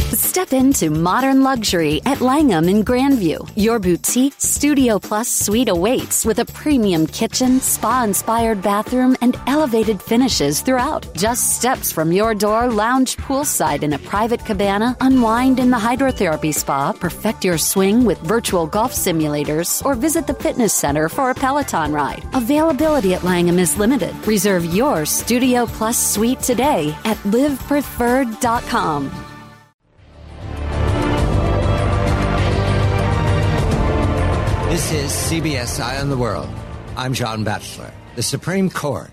Step into modern luxury at Langham in Grandview. Your boutique Studio Plus suite awaits with a premium kitchen, spa-inspired bathroom, and elevated finishes throughout. Just steps from your door, lounge poolside in a private cabana, unwind in the hydrotherapy spa, perfect your swing with virtual golf simulators, or visit the fitness center for a Peloton ride. Availability at Langham is limited. Reserve your Studio Plus suite today at livepreferred.com. This is CBS Eye on the World. I'm John Batchelor. The Supreme Court,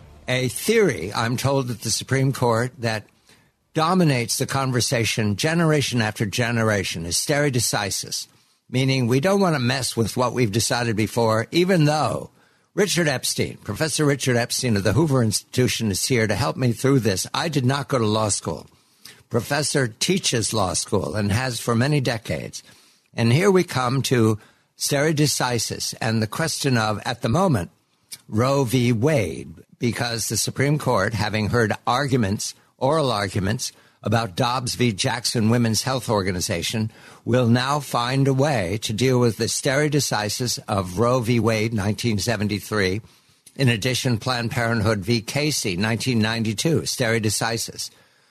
a theory, I'm told, at the Supreme Court that dominates the conversation generation after generation is stare decisis, meaning we don't want to mess with what we've decided before, even though Richard Epstein, Professor Richard Epstein of the Hoover Institution, is here to help me through this. I did not go to law school. Professor teaches law school and has for many decades. And here we come to stare decisis and the question of, at the moment, Roe v. Wade, because the Supreme Court, having heard arguments, oral arguments, about Dobbs v. Jackson Women's Health Organization, will now find a way to deal with the stare decisis of Roe v. Wade, 1973. In addition, Planned Parenthood v. Casey, 1992, stare decisis.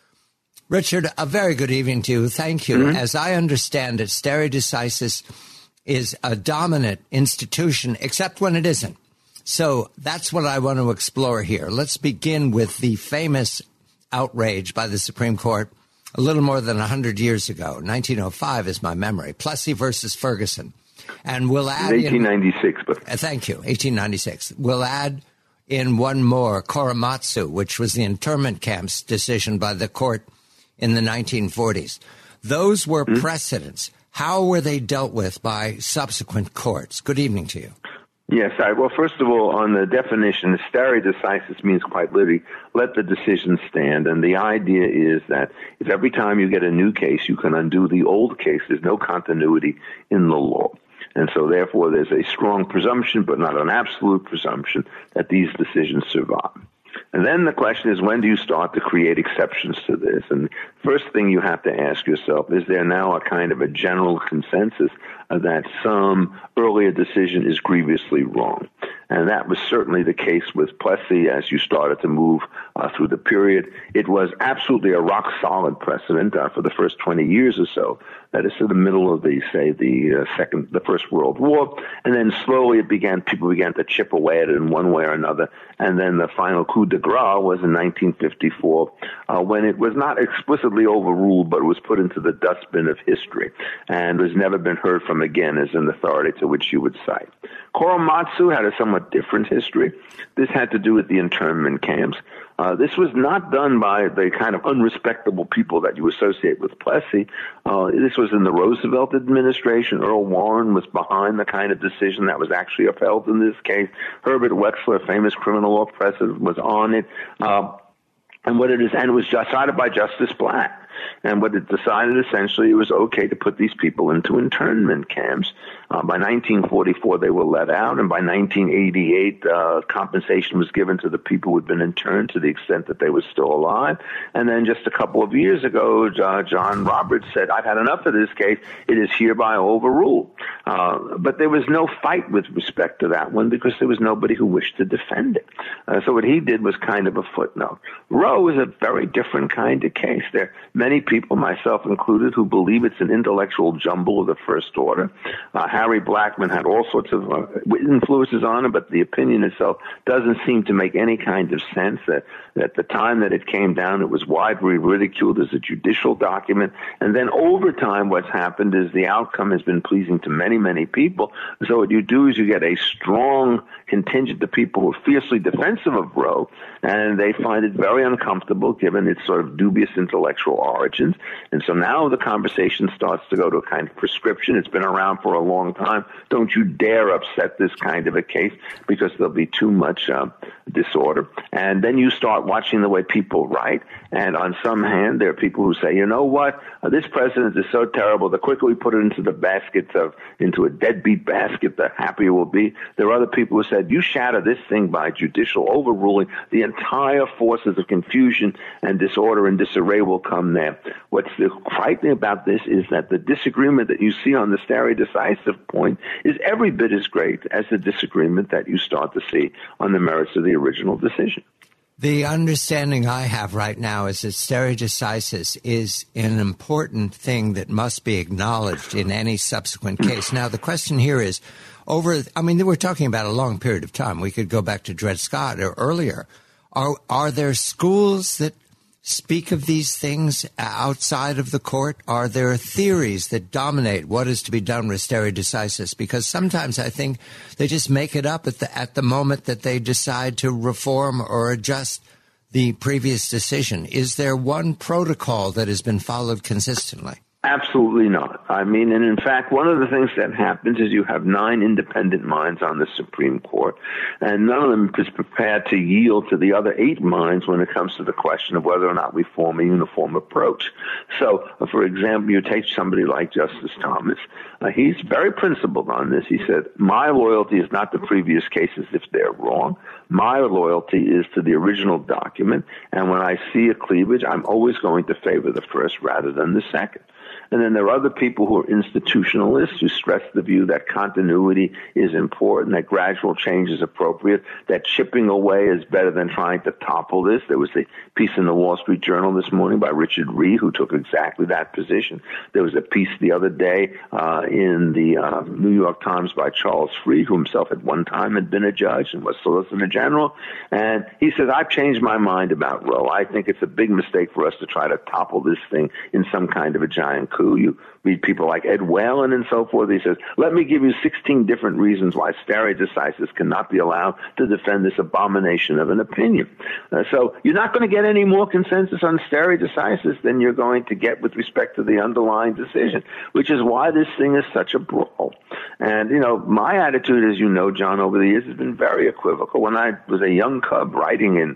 Richard, a very good evening to you. Thank you. Mm-hmm. As I understand it, stare decisis is a dominant institution, except when it isn't. So that's what I want to explore here. Let's begin with the famous outrage by the Supreme Court a little more than 100 years ago. 1905 is my memory. Plessy versus Ferguson. And we'll add 1896. Thank you, 1896. We'll add in one more, Korematsu, which was the internment camps decision by the court in the 1940s. Those were precedents. How were they dealt with by subsequent courts? Good evening to you. Yes, well, first of all, on the definition, stare decisis means quite literally, let the decision stand. And the idea is that if every time you get a new case, you can undo the old case, there's no continuity in the law. And so, therefore, there's a strong presumption, but not an absolute presumption, that these decisions survive. And then the question is, when do you start to create exceptions to this? And first thing you have to ask yourself, is there now a kind of a general consensus that some earlier decision is grievously wrong? And that was certainly the case with Plessy as you started to move through the period. It was absolutely a rock-solid precedent for the first 20 years or so. That is in the middle of the First World War. And then slowly people began to chip away at it in one way or another. And then the final coup de grace was in 1954 when it was not explicitly overruled, but it was put into the dustbin of history and has never been heard from again as an authority to which you would cite. Korematsu had a somewhat different history. This had to do with the internment camps. This was not done by the kind of unrespectable people that you associate with Plessy. This was in the Roosevelt administration. Earl Warren was behind the kind of decision that was actually upheld in this case. Herbert Wechsler, famous criminal law president, was on it. And it was decided by Justice Black. And what it decided, essentially, it was okay to put these people into internment camps. By 1944, they were let out, and by 1988, compensation was given to the people who had been interned to the extent that they were still alive. And then just a couple of years ago, John Roberts said, I've had enough of this case. It is hereby overruled. But there was no fight with respect to that one because there was nobody who wished to defend it. So what he did was kind of a footnote. Roe is a very different kind of case. There are many people, myself included, who believe it's an intellectual jumble of the first order. Harry Blackman had all sorts of influences on it, but the opinion itself doesn't seem to make any kind of sense. That at the time that it came down, it was widely ridiculed as a judicial document. And then over time, what's happened is the outcome has been pleasing to many, many people. So what you do is you get a strong contingent of people who are fiercely defensive of Roe, and they find it very uncomfortable given its sort of dubious intellectual origins. And so now the conversation starts to go to a kind of prescription. It's been around for a long time. Don't you dare upset this kind of a case because there'll be too much disorder. And then you start watching the way people write. And on some hand, there are people who say, you know what, this president is so terrible. The quicker we put it into a deadbeat basket, the happier we'll be. There are other people who said, you shatter this thing by judicial overruling, the entire forces of confusion and disorder and disarray will come there. What's frightening about this is that the disagreement that you see on the stare decisis point is every bit as great as the disagreement that you start to see on the merits of the original decision. The understanding I have right now is that stare decisis is an important thing that must be acknowledged in any subsequent case. Now, the question here is, we're talking about a long period of time. We could go back to Dred Scott or earlier. Are there schools that speak of these things outside of the court? Are there theories that dominate what is to be done with stare decisis? Because sometimes I think they just make it up at the moment that they decide to reform or adjust the previous decision. Is there one protocol that has been followed consistently? Absolutely not. And in fact, one of the things that happens is you have 9 independent minds on the Supreme Court, and none of them is prepared to yield to the other 8 minds when it comes to the question of whether or not we form a uniform approach. So, for example, you take somebody like Justice Thomas. He's very principled on this. He said, my loyalty is not the previous cases if they're wrong. My loyalty is to the original document, and when I see a cleavage, I'm always going to favor the first rather than the second. And then there are other people who are institutionalists who stress the view that continuity is important, that gradual change is appropriate, that chipping away is better than trying to topple this. There was a piece in the Wall Street Journal this morning by Richard Ree, who took exactly that position. There was a piece the other day in the New York Times by Charles Freed, who himself at one time had been a judge and was Solicitor General. And he says, I've changed my mind about Roe. I think it's a big mistake for us to try to topple this thing in some kind of a giant coup. You read people like Ed Whalen and so forth. He says, let me give you 16 different reasons why stare decisis cannot be allowed to defend this abomination of an opinion. So you're not going to get any more consensus on stare decisis than you're going to get with respect to the underlying decision, which is why this thing is such a brawl. And, my attitude, as you know, John, over the years has been very equivocal. When I was a young cub writing in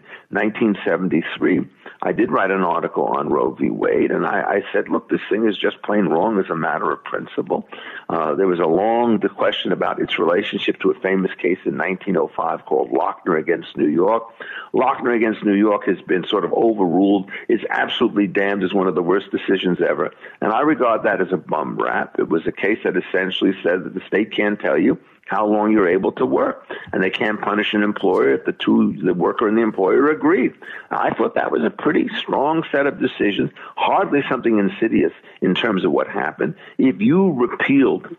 1973, I did write an article on Roe v. Wade, and I said, look, this thing is just plain wrong as a matter of principle. There was a long question about its relationship to a famous case in 1905 called Lochner against New York. Lochner against New York has been sort of overruled, is absolutely damned as one of the worst decisions ever. And I regard that as a bum rap. It was a case that essentially said that the state can't tell you how long you're able to work, and they can't punish an employer if the worker and the employer agree. I thought that was a pretty strong set of decisions, hardly something insidious in terms of what happened. If you repealed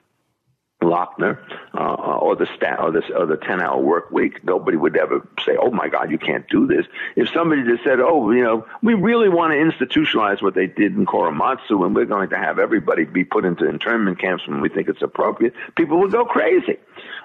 Lochner or the 10-hour work week, nobody would ever say, oh, my God, you can't do this. If somebody just said, we really want to institutionalize what they did in Korematsu, and we're going to have everybody be put into internment camps when we think it's appropriate, people would go crazy.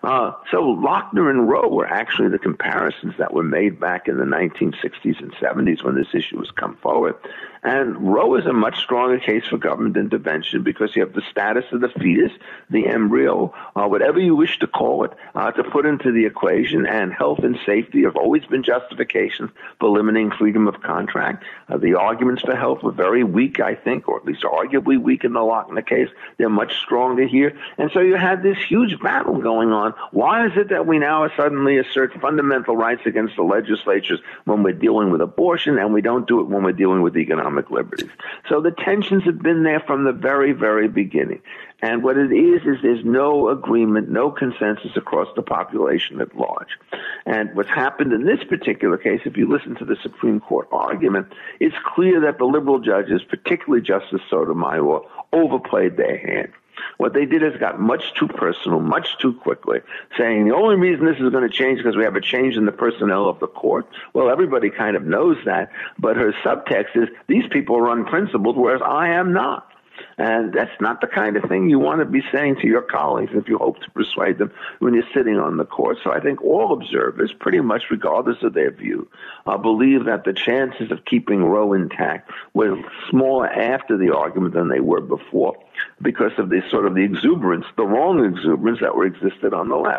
So Lochner and Roe were actually the comparisons that were made back in the 1960s and 70s when this issue was come forward. And Roe is a much stronger case for government intervention because you have the status of the fetus, the embryo, whatever you wish to call it, to put into the equation. And health and safety have always been justifications for limiting freedom of contract. The arguments for health were very weak, I think, or at least arguably weak in the Lochner case. They're much stronger here. And so you had this huge battle going on. Why is it that we now suddenly assert fundamental rights against the legislatures when we're dealing with abortion, and we don't do it when we're dealing with economic liberties? So the tensions have been there from the very, very beginning. And what it is there's no agreement, no consensus across the population at large. And what's happened in this particular case, if you listen to the Supreme Court argument, it's clear that the liberal judges, particularly Justice Sotomayor, overplayed their hand. What they did is got much too personal, much too quickly, saying the only reason this is going to change is because we have a change in the personnel of the court. Well, everybody kind of knows that, but her subtext is these people are unprincipled, whereas I am not. And that's not the kind of thing you want to be saying to your colleagues if you hope to persuade them when you're sitting on the court. So I think all observers, pretty much regardless of their view, believe that the chances of keeping Roe intact were smaller after the argument than they were before because of the exuberance, the wrong exuberance that existed on the left.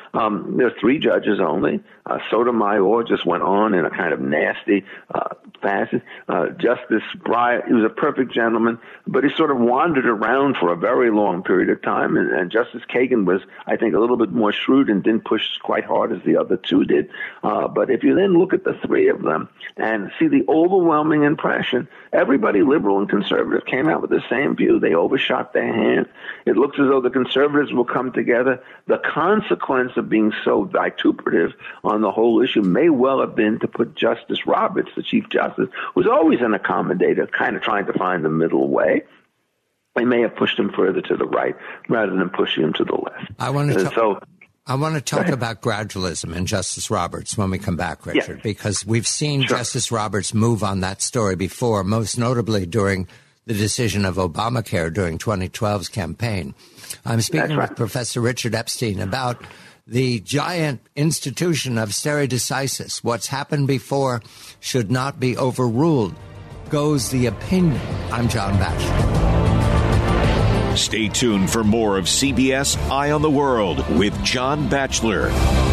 There are 3 judges only. Sotomayor just went on in a kind of nasty fashion. Justice Breyer, he was a perfect gentleman, but he sort of wandered around for a very long period of time. And Justice Kagan was, I think, a little bit more shrewd and didn't push quite hard as the other 2 did. But if you then look at the 3 of them and see the overwhelming impression, everybody, liberal and conservative, came out with the same view. They overshot their hand. It looks as though the conservatives will come together. The consequence of being so vituperative on the whole issue may well have been to put Justice Roberts, the Chief Justice, who's always an accommodator, kind of trying to find the middle way. They may have pushed him further to the right rather than pushing him to the left. I want to talk about gradualism and Justice Roberts when we come back, Richard, because we've seen Justice Roberts move on that story before, most notably during the decision of Obamacare during 2012's campaign. I'm speaking with Professor Richard Epstein about the giant institution of stare decisis. What's happened before should not be overruled, goes the opinion. I'm John Batchelor. Stay tuned for more of CBS Eye on the World with John Batchelor.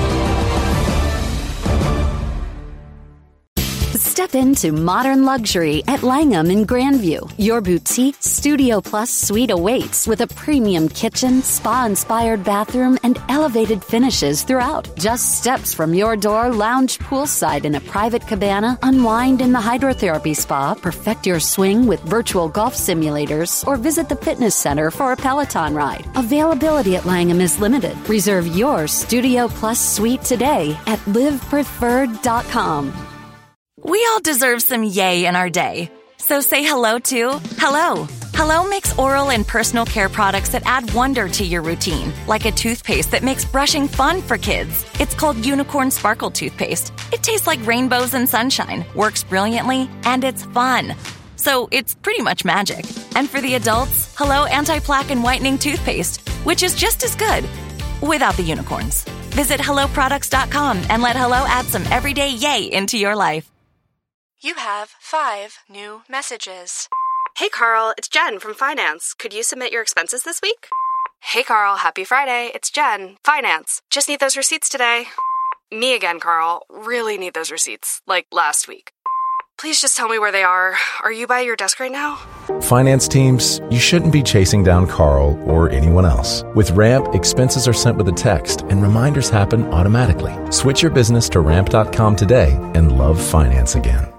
Step into modern luxury at Langham in Grandview. Your boutique Studio Plus suite awaits with a premium kitchen, spa-inspired bathroom, and elevated finishes throughout. Just steps from your door, lounge poolside in a private cabana, unwind in the hydrotherapy spa, perfect your swing with virtual golf simulators, or visit the fitness center for a Peloton ride. Availability at Langham is limited. Reserve your Studio Plus suite today at livepreferred.com. We all deserve some yay in our day. So say hello to Hello. Hello makes oral and personal care products that add wonder to your routine, like a toothpaste that makes brushing fun for kids. It's called Unicorn Sparkle Toothpaste. It tastes like rainbows and sunshine, works brilliantly, and it's fun. So it's pretty much magic. And for the adults, Hello Anti-Plaque and Whitening Toothpaste, which is just as good, without the unicorns. Visit HelloProducts.com and let Hello add some everyday yay into your life. You have 5 new messages. Hey, Carl, it's Jen from Finance. Could you submit your expenses this week? Hey, Carl, happy Friday. It's Jen, Finance. Just need those receipts today. Me again, Carl. Really need those receipts, like last week. Please just tell me where they are. Are you by your desk right now? Finance teams, you shouldn't be chasing down Carl or anyone else. With Ramp, expenses are sent with a text and reminders happen automatically. Switch your business to ramp.com today and love finance again.